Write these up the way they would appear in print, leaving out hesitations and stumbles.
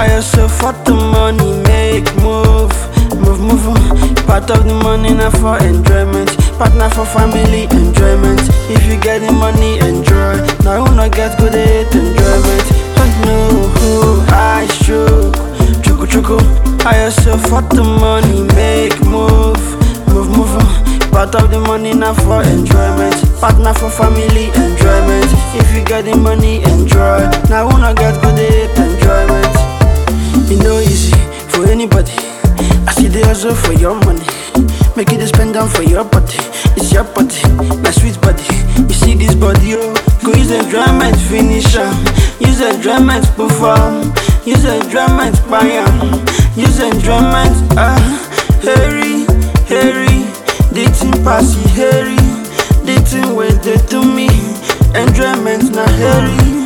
I hustle for the money, make move. Part of the money not for enjoyment, partner for family enjoyment. If you get the money, enjoy. Now who not get good at enjoyment? Oh no, I shook, chuku. I hustle for the money, make move. Part of the money not for enjoyment, partner for family enjoyment. If you get the money, enjoy. Now who not get good at enjoyment? It no easy for anybody. I see the hustle for your money, make it spend down for your body. It's your body, my sweet body. You see this body, oh, go use enjoyment, finish am. Use enjoyment, perform. Use enjoyment, buy am. Use enjoyment, hurry. The thing pass it, hurry. The thing wait they to me. Enjoyment na hurry.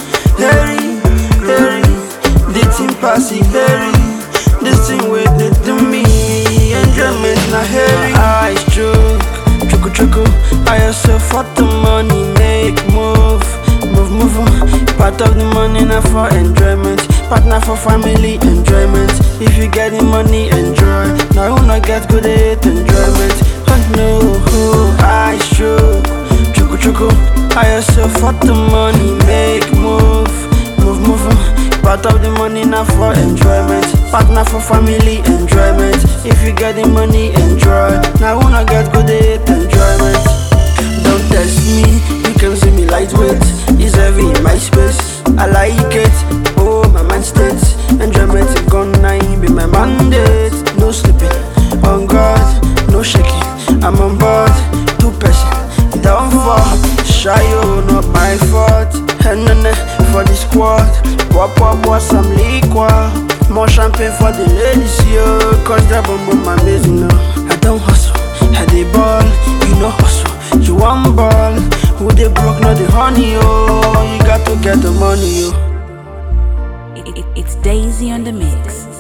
The thing pass it, hurry. This thing wait they to me. Enjoyment na hurry. I chuku. I hustle for the money, make move. Part of the money not for enjoyment, partner for family enjoyment. If you get the money, enjoy. Now who not get good at enjoyment? Oh no, I chuku. I hustle for the money, make move. Part of the money not for enjoyment, partner for family enjoyment. If you get the money, enjoy. Now who not get good at enjoyment? Don't test me, you can see me lightweight. It's heavy in my space, I like it. Oh, my mind states, enjoyment is gone, nine be my mandate. No sleeping, on God, no shaking. I'm on board, 2 person, down for shy, oh, not my fault. And for the squad, pop, some liquor. More champagne for the ladies, yo. Cause that boom, amazing, no. I don't hustle, I dey ball. You know hustle, you want ball. Who they broke, not the honey, oh. You got to get the money, yo. It's Daisy on the mix.